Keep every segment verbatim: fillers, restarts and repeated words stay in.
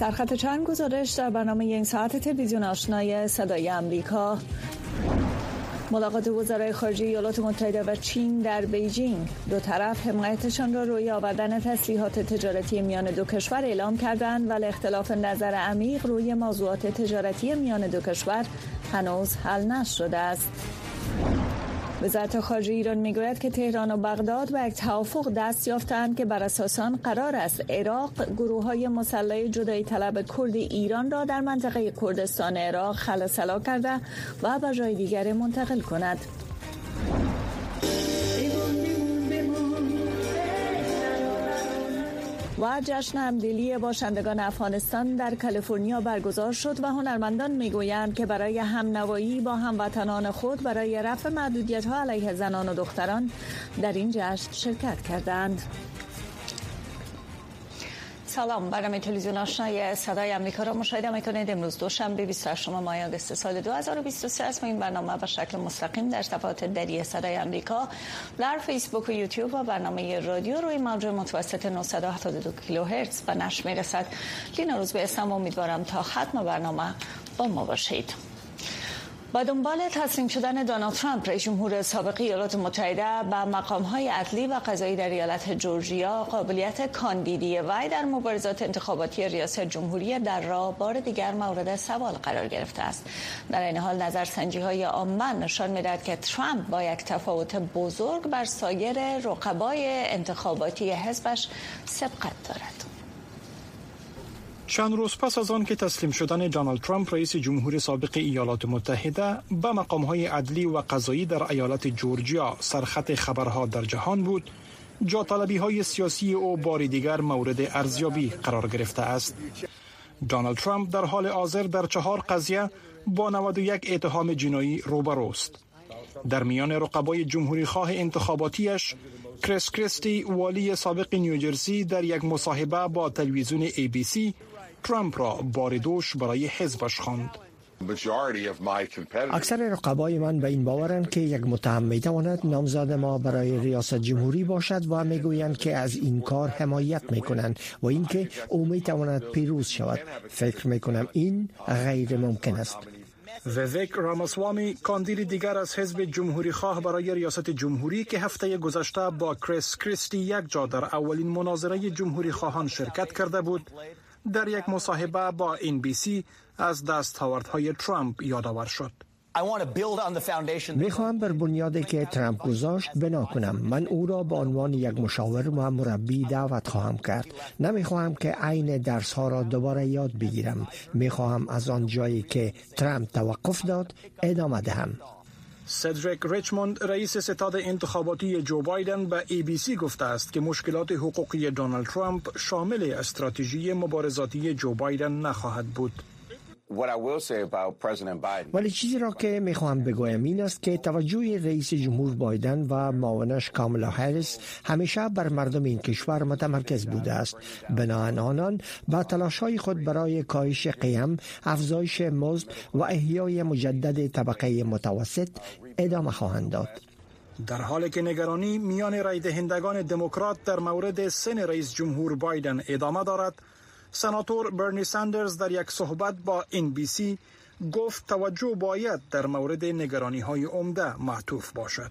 سرخط چند گزارش در برنامه یک ساعت تلویزیون آشنای صدای امریکا. ملاقات وزرای خارجه ایالات متحده و چین در بیجینگ. دو طرف حمایتشان را روی آوردن تسلیحات تجارتی میان دو کشور اعلام کردند، ولی اختلاف نظر عمیق روی موضوعات تجارتی میان دو کشور هنوز حل نشده است. وزارت خارجه ایران میگوید که تهران و بغداد به یک توافق دست یافتند که بر اساس آن قرار است عراق گروه‌های مسلح جدایی طلب کرد ایران را در منطقه کردستان عراق خلأ کرده و به جای دیگر منتقل کند. و جشن همدلی باشندگان افغانستان در کالیفرنیا برگزار شد و هنرمندان میگویند که برای همنوایی با هموطنان خود برای رفع محدودیت‌ها علیه زنان و دختران در این جشن شرکت کردند. سلام، برنامه تلویزیون آشنای صدای امریکا را مشاهده میکنید. امروز دوشنبه بیست و هشتم ماه آگوست سال دو هزار و بیست و سه است. این برنامه به شکل مستقیم در صفحات دری صدای امریکا در فیسبوک و یوتیوب و برنامه رادیو روی موج متوسط نهصد و هفتاد و دو کیلوهرتز به نشر میرسد. لینا روز به اسم امیدوارم تا ختم برنامه با ما باشید. با دنبال تسلیم شدن دونالد ترامپ رئیس جمهور سابق ایالات متحده به مقام‌های عدلی و قضایی در ایالت جورجیا، قابلیت کاندیدی وی در مبارزات انتخاباتی ریاست جمهوری در راه بار دیگر مورد سوال قرار گرفته است. در این حال نظرسنجی‌های عامه نشان می‌دهد که ترامپ با یک تفاوت بزرگ بر سایر رقبای انتخاباتی حزبش سبقت دارد. چند روز پس از آن که تسلیم شدن دونالد ترامپ رئیس جمهور سابق ایالات متحده به مقام‌های عدلی و قضایی در ایالت جورجیا سرخط خبرها در جهان بود، جاطلبی‌های سیاسی او بار دیگر مورد ارزیابی قرار گرفته است. دونالد ترامپ در حال حاضر در چهار قضیه با نود و یک اتهام جنایی روبروست. در میان رقبای جمهوری خواه انتخاباتیش، کریس کریستی والی سابق نیوجرسی در یک مصاحبه با تلویزیون ای بی سی ترامپ را باردوش برای حزبش خواند. اکثر رقبای من به این باورند که یک متهم میتواند نامزد ما برای ریاست جمهوری باشد و میگویند که از این کار حمایت میکنند و اینکه او میتواند پیروز شود. فکر میکنم این غیر ممکن است. ویویک راماسوامی، کاندید دیگر از حزب جمهوری خواه برای ریاست جمهوری که هفته گذشته با کریس کریستی یک جا در اولین مناظره جمهوری خواهان شرکت کرده بود، در یک مصاحبه با این بی سی از دستاوردهای ترامپ یادآور شد. میخواهم بر بنیادی که ترامپ گذاشت بنا کنم. من او را به عنوان یک مشاور و مربی دعوت خواهم کرد. نمیخواهم که عین درس ها را دوباره یاد بگیرم. میخواهم از آن جایی که ترامپ توقف داد ادامه دهم. سدریک ریچموند، رئیس ستاد انتخاباتی جو بایدن، به ای بی سی گفته است که مشکلات حقوقی دونالد ترامپ شامل استراتژی مبارزاتی جو بایدن نخواهد بود. ولی چیزی را که میخواهم بگویم این است که توجه رئیس جمهور بایدن و معاونش کامالا هریس همیشه بر مردم این کشور متمرکز بوده است. بنابراین آنان با تلاش‌های خود برای کاهش قیم، افزایش مزد و احیای مجدد طبقه متوسط ادامه خواهند داد. در حالی که نگرانی میان رای دهندگان دموکرات در مورد سن رئیس جمهور بایدن ادامه دارد، سناتور برنی ساندرز در یک صحبت با این بی سی گفت توجه باید در مورد نگرانی‌های عمده معطوف باشد.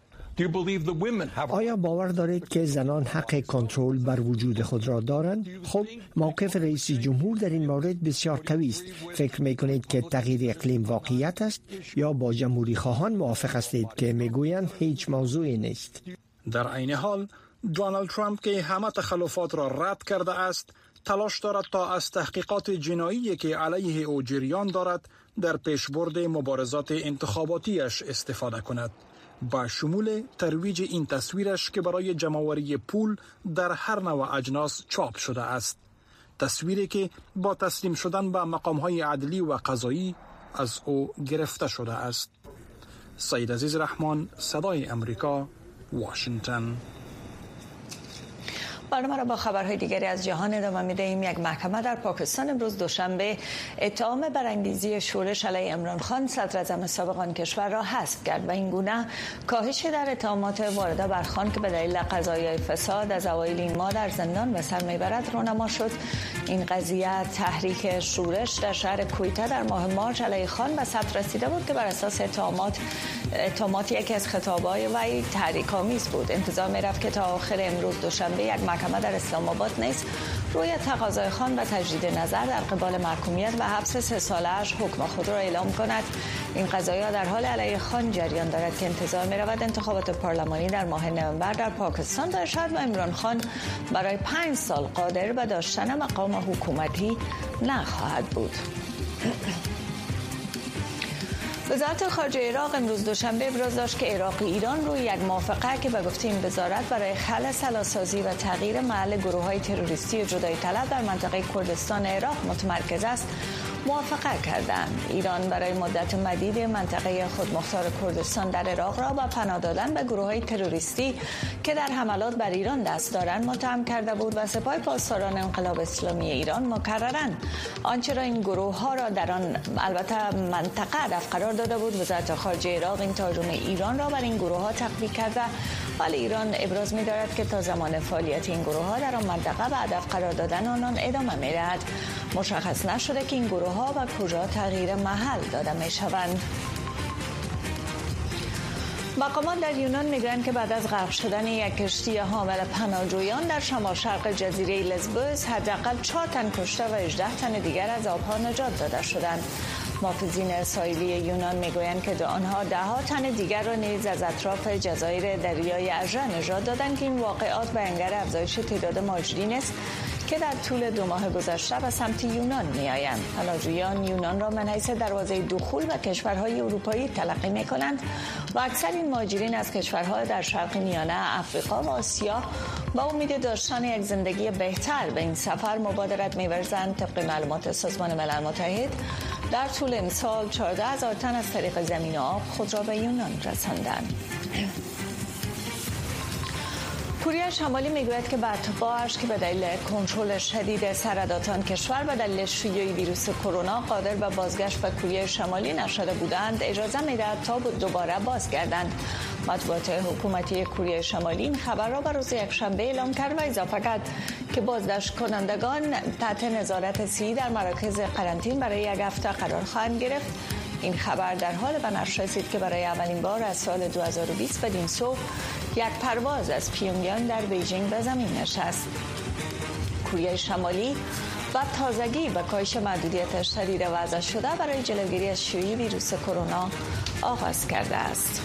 آیا باور دارید که زنان حق کنترل بر وجود خود را دارند؟ خب، موقف رئیس جمهور در این مورد بسیار قوی است. فکر می‌کنید که تغییر اقلیم واقعیت است یا با جمهوری خواهان موافق هستید که میگویند هیچ موضوعی نیست؟ در عین حال دونالد ترامپ که همه تخلفات را رد کرده است، تلاش دارد تا از تحقیقات جنایی که علیه او جریان دارد در پیشبرد مبارزات انتخاباتیش استفاده کند، با شمول ترویج این تصویرش که برای جمع‌آوری پول در هر نوع اجناس چاپ شده است، تصویری که با تسلیم شدن به مقام‌های عدلی و قضایی از او گرفته شده است. سید عزیز رحمان، صدای امریکا، واشنگتن. برنامه را با خبرهای دیگری از جهان ادامه می‌دهیم. یک محکمه در پاکستان امروز دوشنبه اتهام برانگیزی شورش علیه عمران خان صدر اعظم سابق آن کشور را حذف کرد و این گونه کاهش در اتهامات وارده بر خان که به دلیل قضایای فساد از اوایل این ماه در زندان به سر میبرد رونما شد. این قضیه تحریک شورش در شهر کویته در ماه مارچ علیه خان به ثبت رسیده بود که بر اساس اتهامات اتهامات یکی از خطاب‌های وی تحریک‌آمیز بود. انتظار می‌رفت که تا آخر امروز دوشنبه یک محکمه در اسلام آباد نیز روی تقاضای خان و تجدید نظر در قبال محکومیت و حبس سه ساله‌اش حکم خود را اعلام کند. این قضایا در حال علیه خان جریان دارد که انتظار می‌رود انتخابات پارلمانی در ماه نوامبر در پاکستان داشته شود و عمران خان برای پنج سال قادر به داشتن مقام حکومتی نخواهد بود. وزارت خارجه عراق امروز دوشنبه ابراز داشت که عراق ایران روی یک موافقه که به گفته این وزارت برای خلع سلاسازی و تغییر محل گروه‌های تروریستی جدایی طلب در منطقه کردستان عراق متمرکز است موافقه کردند. ایران برای مدت مدید منطقه خودمختار کردستان در عراق را با پناه دادن به گروه‌های تروریستی که در حملات بر ایران دست دارند متهم کرده بود و سپاه پاسداران انقلاب اسلامی ایران مکرراً آنچه را این گروه‌ها را در آن البته منطقه هدف قرار داده بود. وزارت خارجه عراق این تهاجم ایران را بر این گروه‌ها تقویت کرده، ولی ایران ابراز می‌دارد که تا زمان فعالیت این گروه‌ها در آن منطقه به هدف قرار دادن آنان ادامه می‌دهد. مشخص نشده که این گروه‌ها و کجا تغییر محل داده می‌شوند. مقامات در یونان میگویند که بعد از غرق شدن یک کشتی حامل پناهجویان در شمال شرق جزیره لزبوس حداقل چهار تن کشته و هجده تن دیگر از آبها نجات داده شدند. محافظین ساحلی یونان میگویند که آنها ده ها تن دیگر را نیز از اطراف جزایر دریای اژه نجات دادند که این واقعات بیانگر افزایش تعداد مهاجرین است که در طول دو ماه گذشته به سمت یونان می‌آیند. پناهجویان یونان را من حیث دروازه دخول به کشورهای اروپایی تلقی می‌کنند و اکثر این مهاجرین از کشورهای در شرق میانه، افریقا و آسیا با امید داشتن یک زندگی بهتر به این سفر مبادرت می‌ورزند. طبق معلومات سازمان ملل متحد در طول امسال چهارده هزار تن از طریق زمین و آب خود را به یونان رساندند. کره شمالی میگوید که به اتباعش که به دلیل کنترل شدید سرحدات آن کشور به دلیل شیوع ویروس کرونا قادر به بازگشت به کره شمالی نشده بودند اجازه میدهد تا دوباره بازگردند. مطبوعات حکومتی کره شمالی این خبر را به روز یکشنبه اعلام کرد و اضافه کرد که بازداشت کنندگان تحت نظارت صحی در مراکز قرنطینه برای یک هفته قرار خواهند گرفت. این خبر در حال به نشر رسید که برای اولین بار از سال دو هزار و بیست بدین سو یک پرواز از پیونگیانگ در بیجینگ به زمین نشست. کره شمالی و تازگی به کاهش محدودیت شدید وضع شده برای جلوگیری از شیوع ویروس کرونا آغاز کرده است.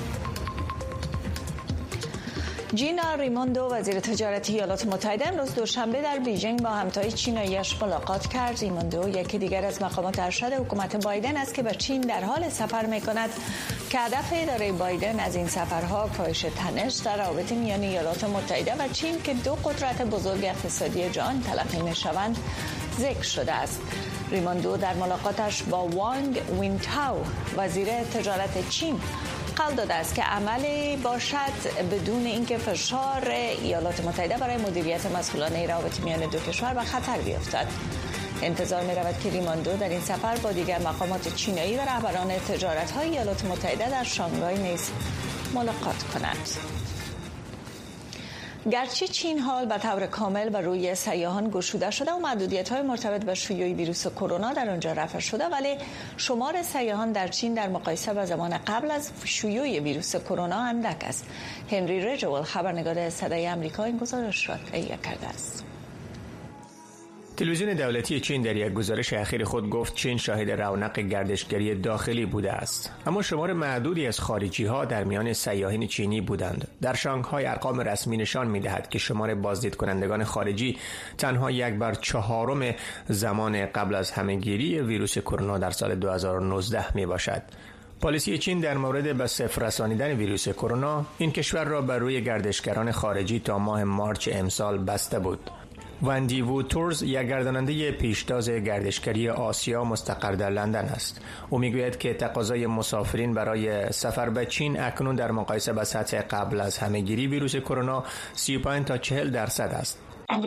جینا ریموندو وزیر تجارت ایالات متحده امروز دوشنبه در بیجینگ با همتای چینایی‌اش ملاقات کرد. ریموندو یکی دیگر از مقامات ارشد حکومت بایدن است که به چین در حال سفر می‌کند که هدف اداره بایدن از این سفرها کاهش تنش در روابط میان ایالات متحده و چین که دو قدرت بزرگ اقتصادی جهان تلقی می‌شوند ذکر شده است. ریموندو در ملاقاتش با وانگ وینتاو وزیر تجارت چین قول داده است که عملی باشد بدون اینکه فشار ایالات متحده برای مدیریت مسئولانه روابط میان دو کشور به خطر بیفتد. انتظار می رود که ریموندو در این سفر با دیگر مقامات چینایی و رهبران تجارت‌های ایالات متحده در شانگهای نیز ملاقات کند. گرچه چین حال به طور کامل بر روی سیاحان گشوده شده و محدودیت‌های مرتبط با شیوع ویروس کرونا در آنجا رفع شده، ولی شمار سیاحان در چین در مقایسه با زمان قبل از شیوع ویروس کرونا اندک است. هنری رجول خبرنگار صدای آمریکا این گزارش را تهیه کرده است. تلویزیون دولتی چین در یک گزارش اخیر خود گفت چین شاهد رونق گردشگری داخلی بوده است، اما شمار معدودی از خارجی ها در میان سیاحین چینی بودند. در شانگهای ارقام رسمی نشان می‌دهد که شمار بازدید کنندگان خارجی تنها یک بر چهارم زمان قبل از همهگیری ویروس کرونا در سال دو هزار و نوزده می باشد. پالیسی چین در مورد به صفر رسانیدن ویروس کرونا این کشور را بر روی گردشگران خارجی تا ماه مارچ امسال بسته بود. وندی ووتورز یک گرداننده پیشتاز گردشگری آسیا مستقر در لندن است. او میگوید که تقاضای مسافرین برای سفر به چین اکنون در مقایسه با سطح قبل از همهگیری ویروس کرونا سی و پنج تا چهل درصد است.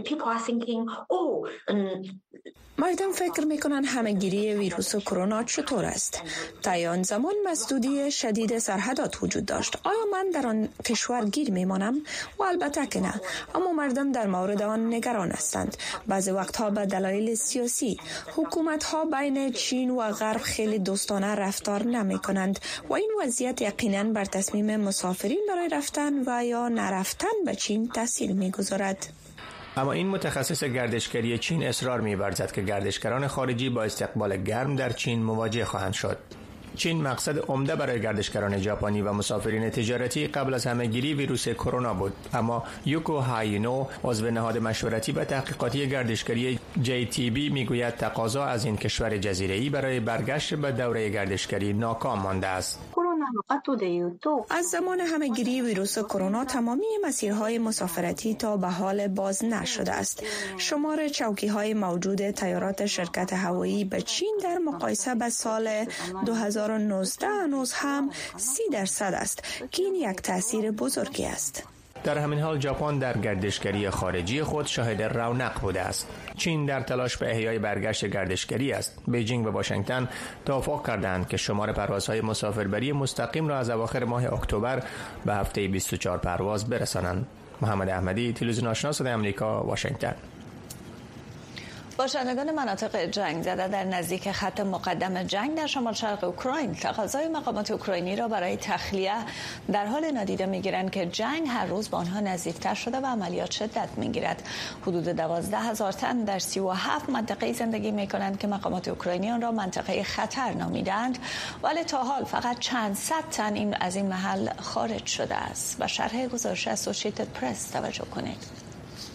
مردم فکر میکنن همهگیری ویروس کرونا چطور است؟ تا آن زمان مسدودی شدید سرحدات وجود داشت. آیا من در آن کشور گیر میمانم؟ و البته که نه. اما مردم در مورد آن نگران هستند. بعضی وقتها به دلایل سیاسی حکومت ها بین چین و غرب خیلی دوستانه رفتار نمی کنند و این وضعیت یقینا بر تصمیم مسافرین برای رفتن و یا نرفتن به چین تاثیر میگذارد. اما این متخصص گردشگری چین اصرار می‌ورزد که گردشگران خارجی با استقبال گرم در چین مواجه خواهند شد. چین مقصد عمده برای گردشگران ژاپنی و مسافرین تجارتی قبل از همهگیری ویروس کرونا بود، اما یوکو هاینو عضو نهاد مشورتی و تحقیقاتی گردشگری جی تی بی میگوید تقاضا از این کشور جزیره‌ای برای برگشت به دوره گردشگری ناکام مانده است. از زمان همهگیری ویروس کرونا تمامی مسیرهای مسافرتی تا به حال باز نشده است. شمار چوکی‌های موجود طیارات شرکت هوایی به چین در مقایسه به سال دو هزار و نوزده هنوز هم سی درصد است که این یک تأثیر بزرگی است. در همین حال ژاپن در گردشگری خارجی خود شاهد رونق بوده است. چین در تلاش به احیای برگشت گردشگری است. بیجینگ و واشنگتن توافق کردند که شمار پروازهای مسافربری مستقیم را از اواخر ماه اکتبر به هفته بیست و چهار پرواز برسانند. محمد احمدی، تلویزیون آشنا صدای آمریکا، واشنگتن. باشندگان مناطق جنگ زده در نزدیک خط مقدم جنگ در شمال شرق اوکراین تقاضای مقامات اوکراینی را برای تخلیه در حال نادیده میگیرند که جنگ هر روز به آنها نزدیکتر شده و عملیات شدت میگیرد. حدود دوازده هزار تن در سی و هفت منطقه زندگی میکنند که مقامات اوکراینی آن را منطقه خطر نامیدند، ولی تا حال فقط چند صد تن این از این محل خارج شده است. و شرح گزارش اسوسییتد پرس توجه کنید.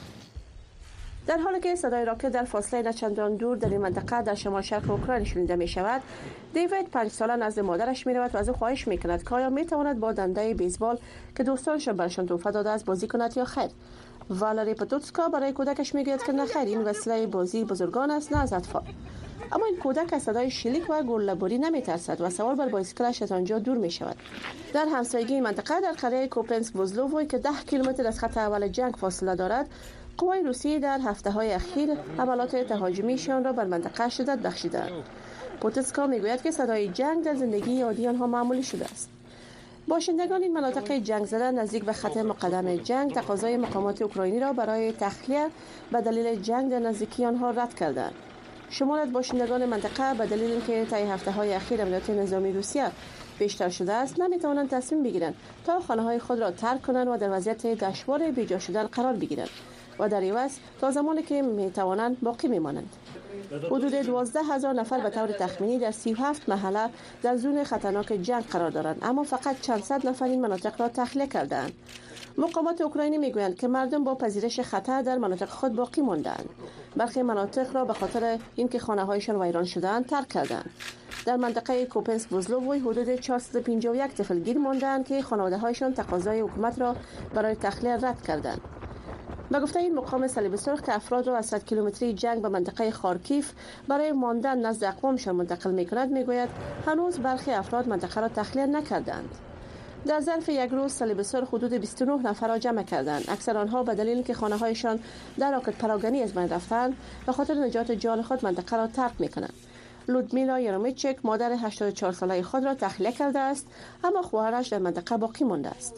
در حالی که صدای راکت در فاصله نچندان دور در این منطقه در شمال شرق اوکراین شنیده می شود، دیوید پنج ساله نزد مادرش می رود و از او خواهش می کند که آیا می تواند با دنده بیسبال که دوستانش برشان تحفه داده است بازی کند یا خیر. والری پتوتسکا برای کودکش می گوید که نه خیر، این وسیله بازی بزرگان است نه از اطفال. اما این کودک از صدای شلیک و گله‌باری نمی ترسد و سوار بر بایسکلش از آنجا دور می شود. در همسایگی منطقه در قریه کوپنسک وزلووی که ده کیلومتر از خط اول جنگ فاصله دارد، قوای روسیه در هفته‌های اخیر حملات تهاجمیشان را بر منطقه شدت بخشیدند. پوتسکا میگوید که صدای جنگ در زندگی عادی آنها معمولی شده است. باشندگان این مناطق جنگ زده نزدیک به خط مقدم جنگ تقاضای مقامات اوکراینی را برای تخلیه به دلیل جنگ در نزدیکی آنها رد کردند. شمار از باشندگان منطقه به دلیل اینکه طی هفته‌های اخیر عملیات نظامی روسیه بیشتر شده است نمیتوانند تصمیم بگیرند تا خانه‌های خود را ترک کنند و در وضعیت دشوار بیجا شدن قرار بگیرند و در عوض تا زمانی که میتوانند باقی میمانند. حدود دوازده هزار نفر به طور تخمینی در سی و هفت محله در زون خطرناک جنگ قرار دارند، اما فقط چند صد نفر این مناطق را تخلیه کردند. مقامات اوکراینی میگویند که مردم با پذیرش خطر در مناطق خود باقی ماندند. برخی مناطق را به خاطر اینکه خانه‌هایشان ویران شده‌اند ترک کردند. در منطقه کوپنسک وزلووی حدود چهارصد و پنجاه و یک طفل گیر ماندند که خانواده‌هایشان تقاضای حکومت را برای تخلیه رد کردند. به گفته این مقام صلیب سرخ که افراد را از صد کیلومتری جنگ به منطقه خارکیف برای ماندن نزد اقوامشان منتقل می‌کند، میگوید هنوز برخی افراد منطقه را تخلیه نکردند. در ظرف یک روز صلیب سرخ حدود بیست و نه نفر را جمع کردند. اکثر آنها به دلیل که خانه‌هایشان در راکت پراگنی از بین رفتند به خاطر نجات جان خود منطقه را ترک می‌کنند. لودمیلا یارومیچک مادر هشتاد و چهار ساله خود را تخلیه کرده است، اما خواهرش در منطقه باقی مانده است.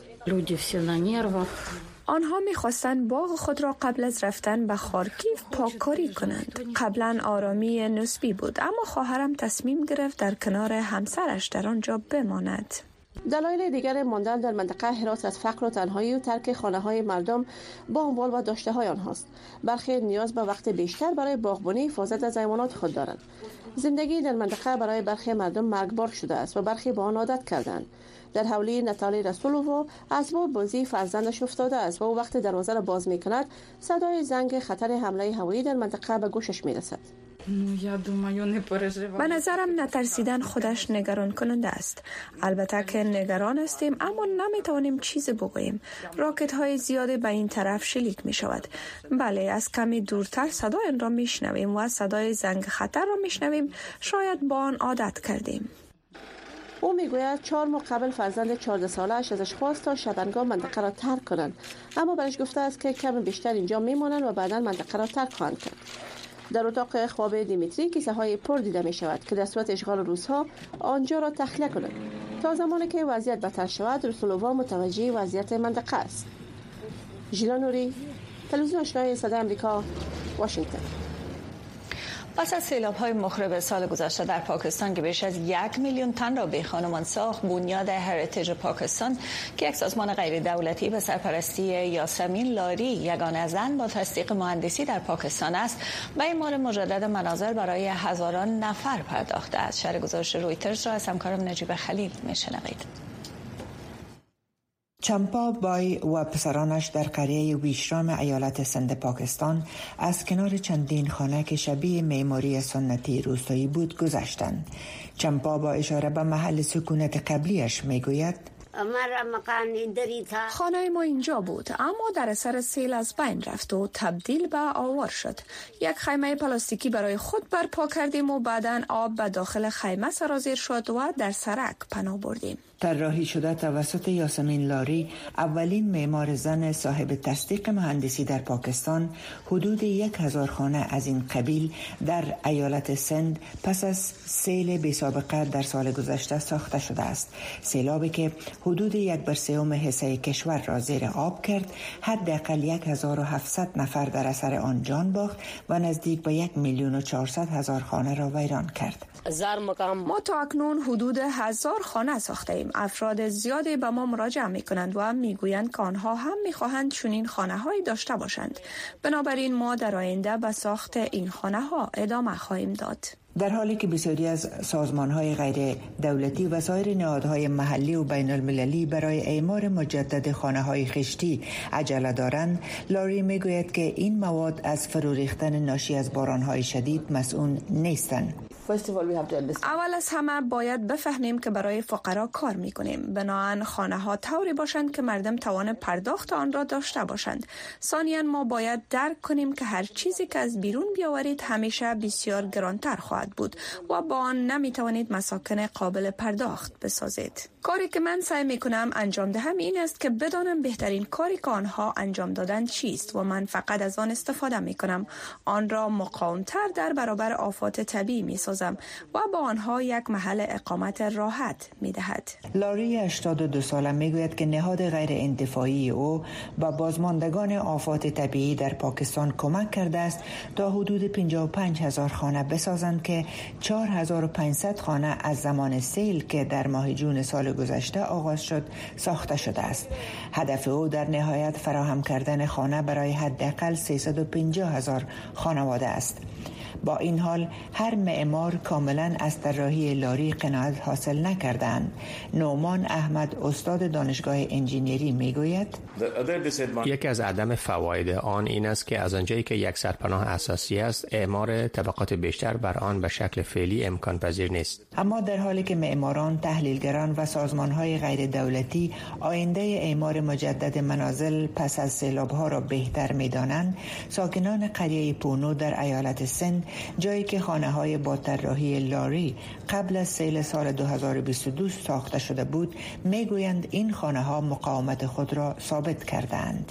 آنها می‌خواستند باغ خود را قبل از رفتن به خارکیف پاککاری کنند. قبلا آرامی نسبی بود، اما خواهرم تصمیم گرفت در کنار همسرش در آنجا بماند. دلایل دیگر ماندن در منطقه حراس از فقر و تنهایی و ترک خانه‌های مردم با اموال و داشته‌های آنهاست. برخی نیاز به وقت بیشتر برای باغبانی حفاظت از حیوانات خود دارند. زندگی در منطقه برای برخی مردم مرگبار شده است و برخی به آن عادت کردند. در حولی ناتالی رسولووا اسباب بازی فرزندش افتاده است و او وقت دروازه را باز می‌کند صدای زنگ خطر حمله هوایی در منطقه به گوشش می‌رسد. به نظرم نترسیدن خودش نگران کننده است. البته که نگران هستیم اما نمیتوانیم چیزی بگوییم. راکت های زیادی به این طرف شلیک می شود. بله، از کمی دورتر صدای آن را میشنویم و صدای زنگ خطر را میشنویم. شاید با آن عادت کردیم. او میگوید چهار ماه قبل فرزند چهارده ساله‌اش ازش خواست تا شبانگاه منطقه را ترک کنند، اما برش گفته است که کم بیشتر اینجا میمانند و بعدا منطقه را ترک خواهند کرد. در اتاق خواب دیمیتری کیسه های پر دیده می شود که در صورت اشغال روس‌ها آنجا را تخلیه کنند. تا زمانی که وضعیت بدتر شود، رسولووا متوجه وضعیت منطقه است. ژیلا نوری، تلویزیون آشنای صدای آمریکا، واشنگتن. پس از سیلاب‌های مخرب سال گذشته در پاکستان که بیش از یک میلیون تن را بی‌خانمان ساخت، بنیاد هریتیج پاکستان که یک سازمان غیر دولتی به سرپرستی یاسمین لاری، یگانه زن با تصدیق مهندسی در پاکستان است، به اعمار مجدد منازل برای هزاران نفر پرداخته است. شرح گزارش رویترز را از همکارم نجیب خلیل میشنوید. چمپا بای و پسرانش در قریه ویشرام ایالت سند پاکستان از کنار چندین خانه که شبیه معماری سنتی روستایی بود گذشتند. چمپا با اشاره به محل سکونت قبلیش میگوید: خانه ما اینجا بود اما در اثر سیل از بین رفت و تبدیل به آوار شد. یک خیمه پلاستیکی برای خود برپا کردیم و بعداً آب به داخل خیمه سرازیر شد و در سرک پناه بردیم. طراحی شده توسط یاسمین لاری، اولین معمار زن صاحب تصدیق مهندسی در پاکستان، حدود یک هزار خانه از این قبیل در ایالت سند پس از سیل بی سابقه در سال گذشته ساخته شده است. سیلابی که حدود یک بر سوم حصه کشور را زیر آب کرد، حداقل یک هزار و هفتصد نفر در اثر آن جان باخت و نزدیک به یک میلیون و چهارصد هزار خانه را ویران کرد. ما تا اکنون حدود هزار خانه ساخته ایم. افراد زیادی به ما مراجعه می کنند و میگویند که آنها هم می خواهند چنین خانه هایی داشته باشند. بنابراین ما در آینده به ساخت این خانه ها ادامه خواهیم داد. در حالی که بسیاری از سازمان‌های غیر دولتی و سایر نهادهای محلی و بین المللی برای اعمار مجدد خانه‌های خشتی عجله دارند، لاری میگوید که این مواد از فرو ریختن ناشی از باران‌های شدید مسئول نیستند. اول از همه باید بفهمیم که برای فقرا کار میکنیم. بنابراین خانه ها طوری باشند که مردم توان پرداخت آن را داشته باشند. ثانیاً ما باید درک کنیم که هر چیزی که از بیرون بیاورید همیشه بسیار گرانتر خواهد بود و با آن نمیتوانید مساکن قابل پرداخت بسازید. کاری که من سعی میکنم انجام دهم این است که بدانم بهترین کاری که آنها انجام دادن چیست و من فقط از آن استفاده میکنم. آن را مقاومتر در برابر آفات طبیعی میسازم و با آنها یک محل اقامت راحت میدهد. لاری هشتاد و دو ساله میگوید که نهاد غیر انتفاعی او با بازماندگان آفات طبیعی در پاکستان کمک کرده است تا حدود پنجاه و پنج هزار خانه بسازند که چهار هزار و پانصد خانه از زمان سیل که در ماه جون سال گذشته آغاز شد ساخته شده است. هدف او در نهایت فراهم کردن خانه برای حداقل سیصد و پنجاه هزار خانواده است. با این حال هر معمار کاملا از طراحی لاری قناعت حاصل نکردند. نومان احمد استاد دانشگاه انجینیری میگوید: یکی از عدم فواید آن این است که از آنجایی که یک سرپناه اساسی است، اعمار طبقات بیشتر بر آن به شکل فعلی امکان پذیر نیست. اما در حالی که معماران، تحلیلگران و سازمان‌های غیر دولتی آینده اعمار مجدد منازل پس از سیلاب‌ها را بهتر می‌دانند، ساکنان قریه پونو در ایالت سند، جایی که خانه‌های با طراحی لاری قبل از سیل سال دو هزار و بیست و دو ساخته شده بود، میگویند این خانه‌ها مقاومت خود را ثابت کردند.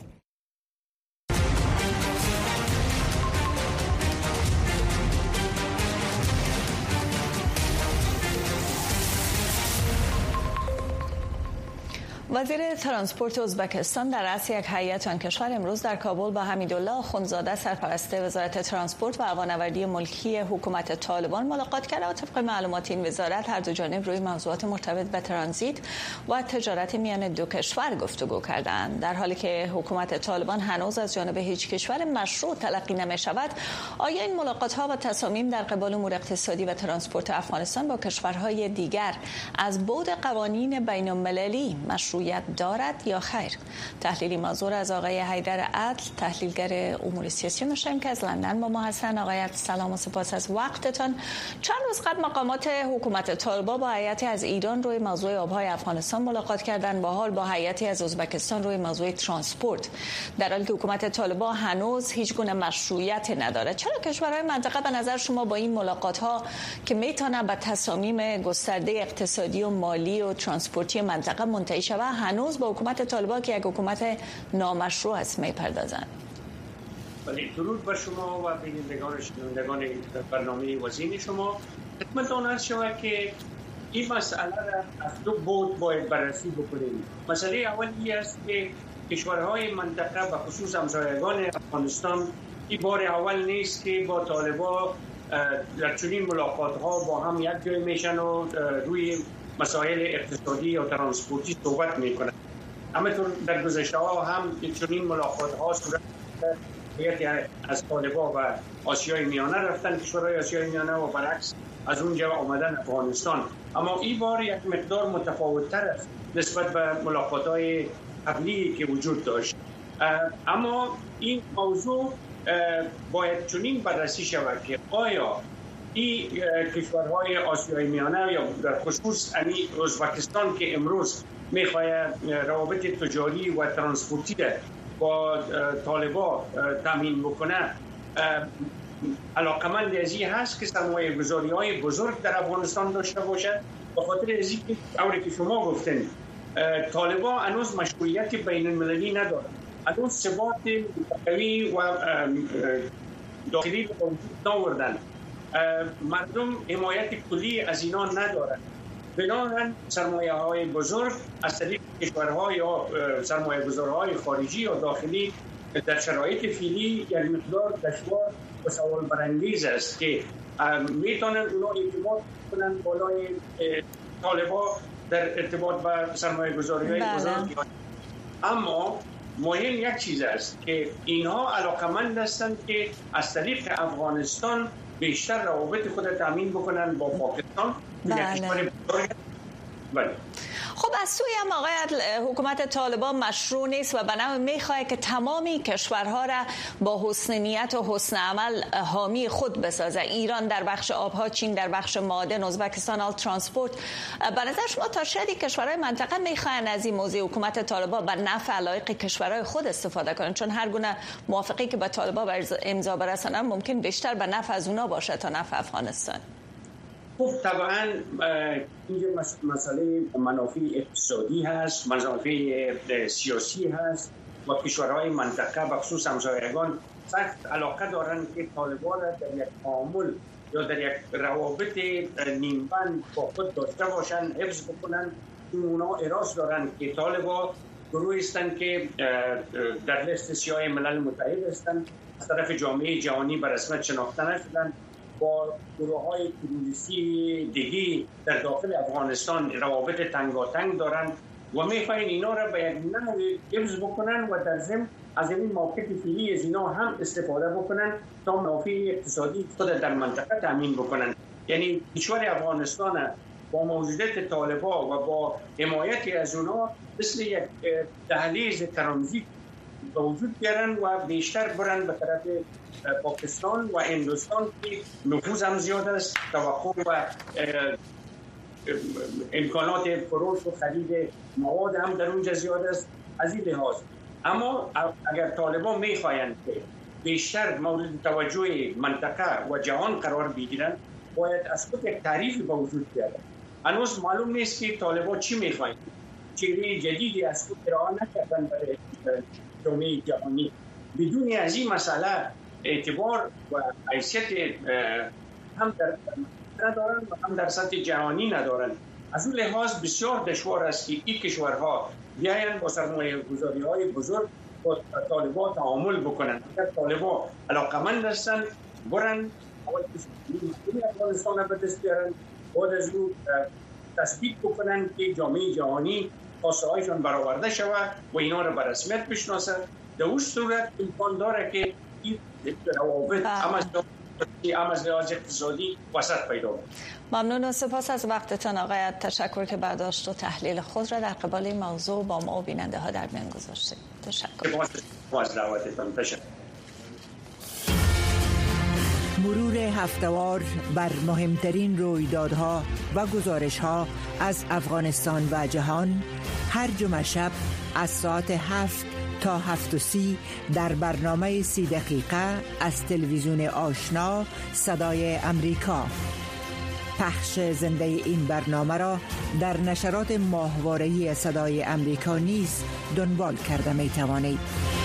وزیر ترانسپورت ازبکستان در رأس یک هیئت آن کشور امروز در کابل با حمیدالله آخوندزاده سرپرست وزارت ترانسپورت و هوانوردی ملکی حکومت طالبان ملاقات کرد و طبق معلومات این وزارت هر دو جانب روی موضوعات مرتبط به ترانزیت و تجارت میان دو کشور گفتگو کردند. در حالی که حکومت طالبان هنوز از جانب هیچ کشور مشروع تلقی نمی‌شود، آیا این ملاقات‌ها و تصامیم در قبال امور اقتصادی و ترانسپورت افغانستان با کشورهای دیگر از بعد قوانین بین‌المللی مشروع مشروعیت دارد یا خیر؟ تحلیلی موضوع از آقای حیدر عدل، تحلیلگر امور سیاسی مشاهیم که از لندن با ما هستند. آقای عدل سلام و سپاس از وقتتان. چند روز قبل مقامات حکومت طالبان با هیئتی از ایران روی موضوع آبهای افغانستان ملاقات کردند، با حال با هیئتی از ازبکستان روی موضوع ترانسپورت، در حالی که حکومت طالبان هنوز هیچ گونه مشروعیت ندارد. چرا کشورهای منطقه به نظر شما با این ملاقات ها که میتونه به تصامیم گسترده اقتصادی و مالی و ترانسپورتی منطقه منتهی شود، هنوز با حکومت طالبان که یک حکومت نامشروع است میپردازند؟ ولی درود بر شما و بینندگان شنوندگان برنامه وزین شما. خدمتتون عرض شود که این مسئله را از دو بود باید بررسی بکنیم. مسئله اولی است که کشورهای منطقه و خصوص همسایگان افغانستان این بار اول نیست که با طالبان در چنین ملاقات ها با هم یک جای میشن و روی مسائل اقتصادی و ترانسپورتی صحبت میکنن. همینطور در گذشته ها هم چنین ملاقات ها صورت گرفت از طالبان و آسیای میانه رفتن کشورهای آسیای میانه و برعکس از اونجا آمدن افغانستان. اما این بار یک مقدار متفاوت تر است نسبت به ملاقات های قبلی که وجود داشت. اما این موضوع باید چنین بررسی شود که آیا این کشورهای آسیای میانه یا در خصوص ازبکستان که امروز میخواهد روابط تجاری و ترانسپورتی با طالبان تامین بکنه، علاقمند از این هست که سرمایه گذاری های بزرگ در افغانستان داشته باشد، به خاطر از اینکه اولی که شما گفتین طالبان هنوز مشروعیت بین المللی ندارد، هنوز ثبات قوی و داخلی به وجود نآوردن، مردم حمایت کلی از اینا ندارند. بنابراین سرمایه های بزرگ از طریق کشورهای یا سرمایه گذارهای خارجی یا داخلی در شرایط فعلی یک مقدار دشوار و سوال برانگیز است که میتونن اونا ارتباط کنن بالای طالبان در ارتباط با سرمایه گذاری های بزرگ. اما مهم یک چیز است که اینها علاقمند هستند که از طریق افغانستان بیشتر روابط خود تامین بکنن با پاکستان. بله. بله. خب از سوی هم آقای عدل حکومت طالبان مشروع نیست و بنابراین میخواد که تمامی کشورها را با حسن نیت و حسن عمل حامی خود بسازه. ایران در بخش آبها، چین در بخش معادن، ازبکستان آل ترانسپورت. به نظر شما تا شاید کشورهای منطقه میخواین از این موضوع حکومت طالبان به نفع علایق کشورهای خود استفاده کنن، چون هر گونه موافقتی که با طالبان امضا برسانن ممکن بیشتر به نفع از اونا باشه تا نفع افغانستان؟ خب طبعا اینجا مسئله منافع اقتصادی هست، منافع سیاسی هست و کشورهای منطقه و خصوص همسایگان سخت علاقه دارند که طالبان را در یک تعامل یا در یک روابط نیمبند با خود داشته باشند، حفظ بکنند. اونا اراده دارند که طالبان گروهی هستند که در لیست سیاه ملل متحد هستند، از طرف جامعه جهانی به رسمیت شناخته نشدند، با گروه‌های تروریستی دیگی در داخل افغانستان روابط تنگاتنگ دارند و می‌خواهند اینا را به یک نحوی حفظ بکنن و در ضمن از این موقف فعلی از اینا هم استفاده بکنن تا منافع اقتصادی خود در منطقه تامین بکنن. یعنی کشور افغانستان با موجودیت طالبان و با حمایت از اونا مثل یک دهلیز ترانزیت به وجود بیارن و بیشتر برن به طرف پاکستان و هندوستان که نفوذ هم زیاد است، توقع و امکانات فروش و خرید مواد هم در اونجا زیاد است از این لحاظ. اما اگر طالبان میخواهند که بیشتر مورد توجه منطقه و جهان قرار بگیرن، باید از خود یک تعریف به وجود بیارن. هنوز معلوم نیست که طالبان چی میخواهند، چهره جدیدی از خود ارائه نکردن برای جامعه جهانی. بدون از این مسئله اعتبار و حیثیت هم در ندارن و هم در سطح جهانی ندارن. از اون لحاظ بسیار دشوار است که این کشورها بیاین با سرمایه گذاری های بزرگ با طالبان تعامل بکنن. اگر طالبان علاقمند هستند برن اول کشوری افغانستان را به دست بیارن، بعد از اون تثبیت بکنن که جامعه جهانی خواسته هایشان برآورده شود و اینا را به رسمیت بشناسد. در اون صورت امکان داره که این روابط هم از هم از لحاظ اقتصادی وسط پیدا بود. ممنون و سپاس از وقتتان آقای. تشکر که برداشت و تحلیل خود را در قبال این موضوع با ما و بیننده ها در میان گذاشتید. تشکر. از دعوتتان تشکر. مرور هفته‌وار بر مهمترین رویدادها و گزارش‌ها از افغانستان و جهان هر جمعه شب از ساعت هفت تا هفت و سی در برنامه سی دقیقه از تلویزیون آشنا صدای امریکا. پخش زنده این برنامه را در نشرات ماهواره‌ای صدای امریکا نیز دنبال کرده می توانید.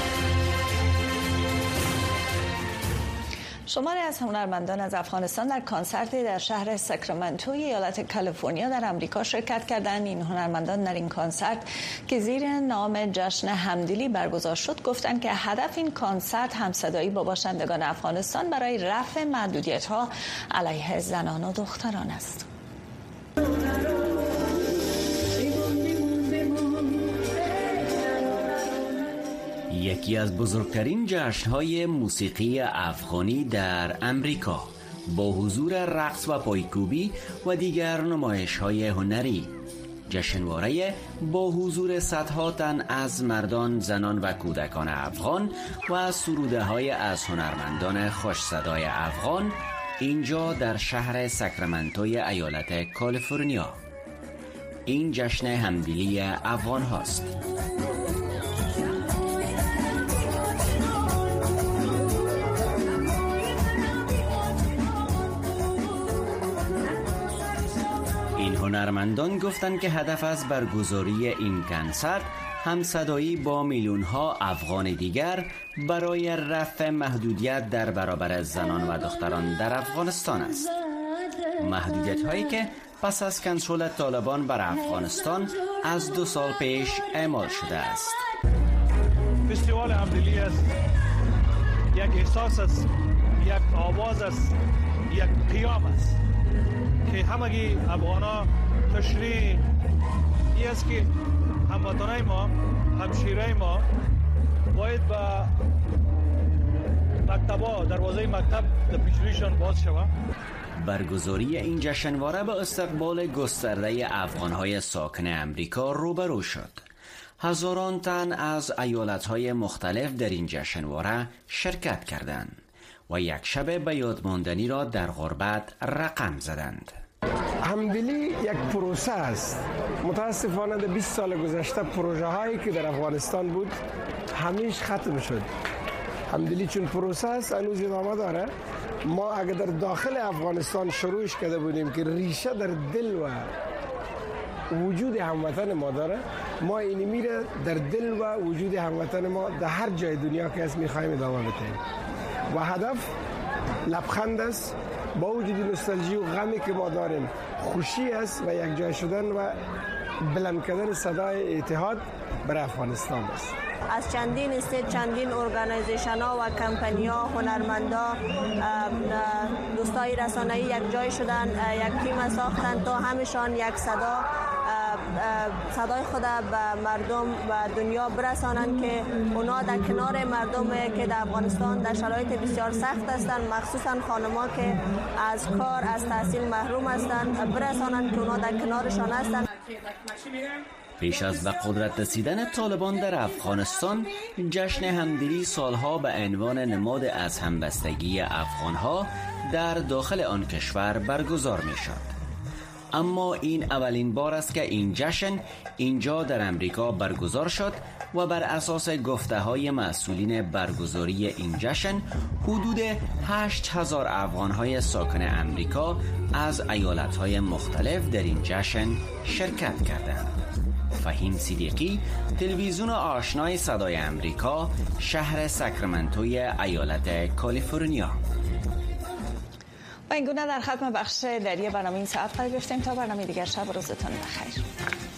شماری از هنرمندان از افغانستان در کنسرتی در شهر ساکرامنتو ایالت کالیفرنیا در آمریکا شرکت کردند. این هنرمندان در این کنسرت که زیر نام جشن همدلی برگزار شد گفتند که هدف این کنسرت همصدایی با باشندگان افغانستان برای رفع محدودیت‌ها علیه زنان و دختران است. یکی از بزرگترین جشن‌های موسیقی افغانی در امریکا با حضور رقص و پایکوبی و دیگر نمایش‌های هنری. جشنواره با حضور صدها تن از مردان، زنان و کودکان افغان و سروده‌های از هنرمندان خوش صدای افغان اینجا در شهر ساکرامنتوی ایالت کالیفرنیا. این جشن همدلی افغان هاست. هنرمندان گفتند که هدف از برگزاری این کنسرت همصدایی با میلیون ها افغان دیگر برای رفع محدودیت در برابر زنان و دختران در افغانستان است. محدودیت هایی که پس از کنترل طالبان بر افغانستان از دو سال پیش اعمال شده است. فستیوال همدلی است، یک احساس است، یک آواز است، یک قیام است که همگی افغانا تشریح ای است که هموطنای ما، همشیرای ما باید با مکتبا دروازه مکتب در پیشرویشان باز شود. برگزاری این جشنواره با استقبال گسترده افغانهای ساکن امریکا روبرو شد. هزاران تن از ایالتهای مختلف در این جشنواره شرکت کردند و یک شب به یاد ماندنی را در غربت رقم زدند. همدلی یک پروسه است. متاسفانه در بیست سال گذشته پروژه هایی که در افغانستان بود همیشه ختم شد. همدلی چون پروسه است هنوز ادامه داره. ما اگر در داخل افغانستان شروعش کرده بودیم که ریشه در دل و وجود هموطن ما داره، ما اینی میره در دل و وجود هموطن ما در هر جای دنیا که هست میخوایم ادامه بدیم و هدف لبخند است. با وجود نوستالژی و غمی که ما داریم خوشی است و یک جای شدن و بلند کردن صدای اتحاد برای افغانستان است. از چندین استیت، چندین ارگانیزیشن ها و کمپانی ها، هنرمندا، دوستای رسانه‌ای یک جای شدن، یک تیم ساختن تا همشان یک صدا صدای خود به مردم و دنیا برسانند که اونا در کنار مردم که در افغانستان در شرایط بسیار سخت هستند، مخصوصا خانم‌ها که از کار، از تحصیل محروم هستند، برسانند که اونا در کنارشان هستند. پیش از به قدرت رسیدن طالبان در افغانستان، جشن همدلی سالها به عنوان نماد از همبستگی افغانها در داخل آن کشور برگزار می شد. اما این اولین بار است که این جشن اینجا در امریکا برگزار شد و بر اساس گفته های مسئولین برگزاری این جشن حدود هشت هزار افغانهای ساکن امریکا از ایالتهای مختلف در این جشن شرکت کردند. فهیم صدیقی، تلویزیون آشنای صدای امریکا، شهر ساکرامنتوی ایالت کالیفرنیا. و اینگونه در ختم بخش دری برنامه این ساعت قرار گرفتیم. تا برنامه دیگر، شب و روزتان بخیر.